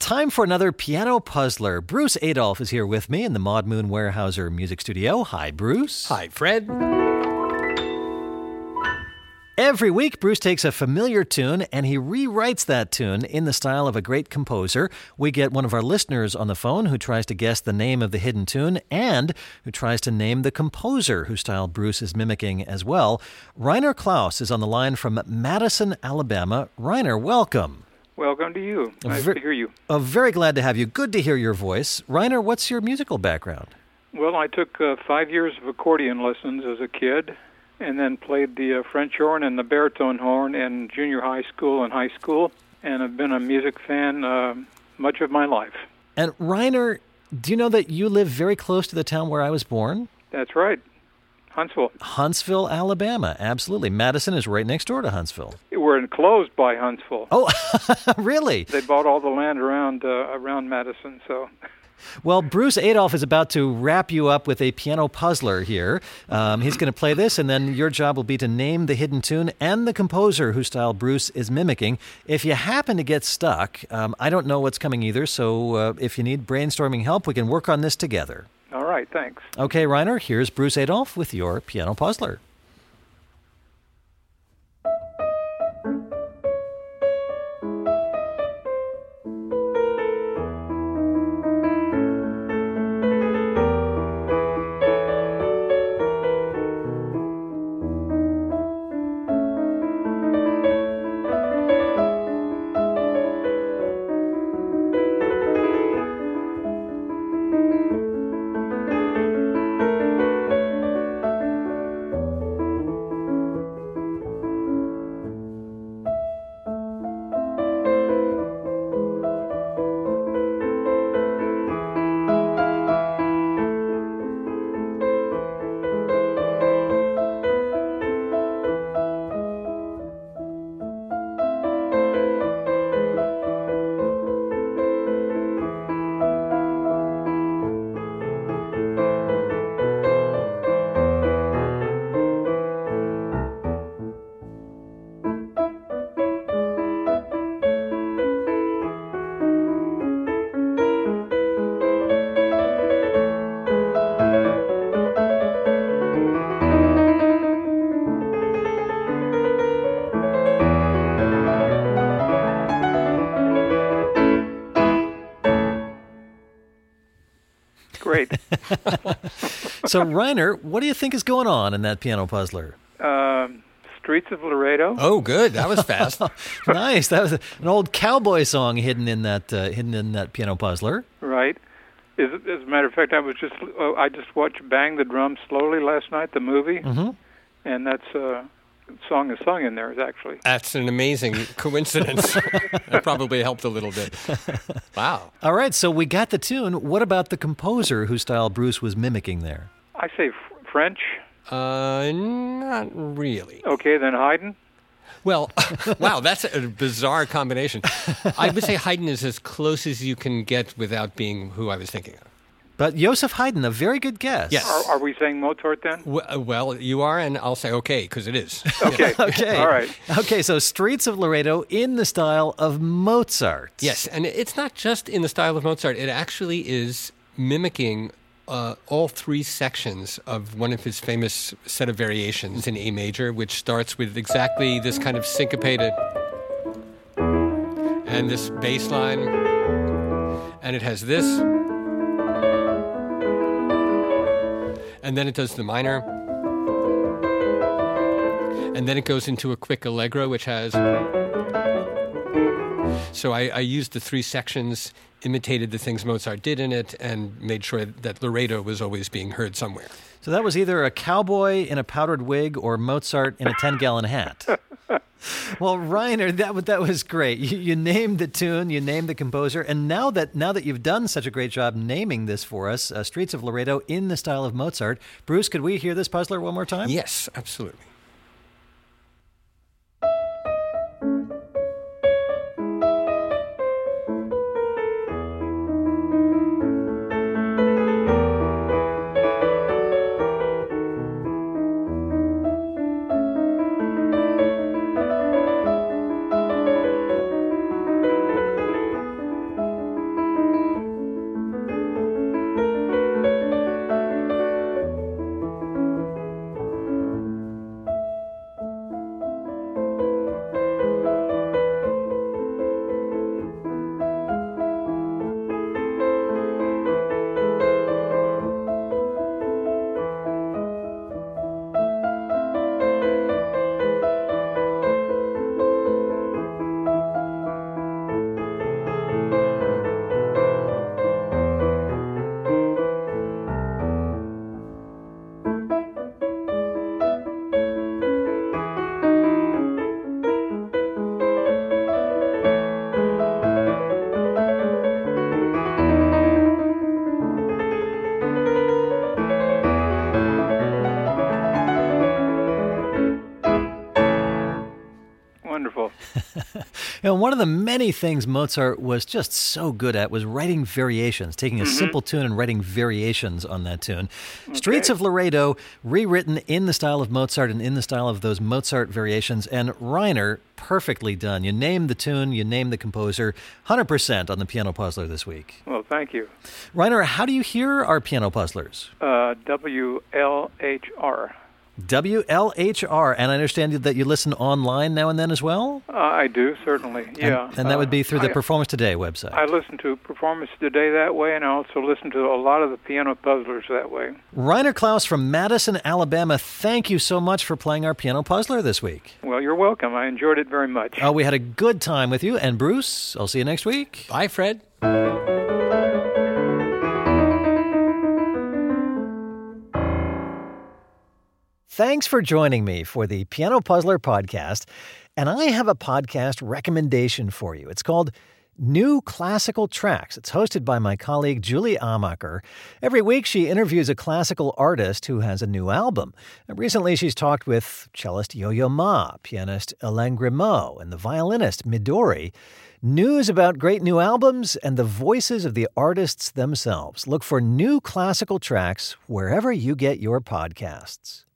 time for another piano puzzler. Bruce Adolphe is here with me in the Maud Moon Weyerhaeuser Music Studio. Hi, Bruce. Hi, Fred. Every week, Bruce takes a familiar tune and he rewrites that tune in the style of a great composer. We get one of our listeners on the phone who tries to guess the name of the hidden tune and who tries to name the composer whose style Bruce is mimicking as well. Rainer Klaus is on the line from Madison, Alabama. Rainer, welcome. Welcome to you. Nice to hear you. Very glad to have you. Good to hear your voice. Rainer, what's your musical background? Well, I took 5 years of accordion lessons as a kid, and then played the French horn and the baritone horn in junior high school and high school, and I've been a music fan much of my life. And Rainer, do you know that you live very close to the town where I was born? That's right. Huntsville. Huntsville, Alabama. Absolutely. Madison is right next door to Huntsville. We're enclosed by Huntsville. Oh, really? They bought all the land around Madison, so... Well, Bruce Adolphe is about to wrap you up with a piano puzzler here. He's going to play this, and then your job will be to name the hidden tune and the composer whose style Bruce is mimicking. If you happen to get stuck, I don't know what's coming either, so if you need brainstorming help, we can work on this together. All right, thanks. Okay, Rainer, here's Bruce Adolphe with your piano puzzler. Great. So, Rainer, what do you think is going on in that piano puzzler? Streets of Laredo. Oh, good. That was fast. Nice. That was an old cowboy song hidden in that piano puzzler. Right. As a matter of fact, I just watched Bang the Drum Slowly last night, the movie, and that's song is sung in there, actually. That's an amazing coincidence. That probably helped a little bit. Wow. All right, so we got the tune. What about the composer whose style Bruce was mimicking there? I say French. Not really. Okay, then Haydn. Well, wow, that's a bizarre combination. I would say Haydn is as close as you can get without being who I was thinking of. But Joseph Haydn, a very good guess. Yes. Are we saying Mozart then? Well, you are, and I'll say okay, because it is. Okay. Okay. All right. Okay, so Streets of Laredo in the style of Mozart. Yes, and it's not just in the style of Mozart. It actually is mimicking all three sections of one of his famous set of variations in A major, which starts with exactly this kind of syncopated and this bass line, and it has this, and then it does the minor, and then it goes into a quick allegro, which has... So I used the three sections, imitated the things Mozart did in it, and made sure that Laredo was always being heard somewhere. So that was either a cowboy in a powdered wig or Mozart in a 10-gallon hat. Well, Rainer, that was great. You named the tune, you named the composer, and now that you've done such a great job naming this for us, Streets of Laredo in the style of Mozart, Bruce, could we hear this puzzler one more time? Yes, absolutely. And one of the many things Mozart was just so good at was writing variations, taking a simple tune and writing variations on that tune. Okay. Streets of Laredo, rewritten in the style of Mozart and in the style of those Mozart variations. And Reiner, perfectly done. You named the tune, you named the composer, 100% on the Piano Puzzler this week. Well, thank you. Reiner, how do you hear our Piano Puzzlers? WLHR. WLHR, and I understand that you listen online now and then as well? I do, certainly, yeah. And that would be through the Performance Today website? I listen to Performance Today that way, and I also listen to a lot of the Piano Puzzlers that way. Reiner Klaus from Madison, Alabama, thank you so much for playing our Piano Puzzler this week. Well, you're welcome. I enjoyed it very much. We had a good time with you, and Bruce, I'll see you next week. Bye, Fred. Thanks for joining me for the Piano Puzzler podcast, and I have a podcast recommendation for you. It's called New Classical Tracks. It's hosted by my colleague Julie Amacher. Every week she interviews a classical artist who has a new album. And recently she's talked with cellist Yo-Yo Ma, pianist Alain Grimaud, and the violinist Midori. News about great new albums and the voices of the artists themselves. Look for New Classical Tracks wherever you get your podcasts.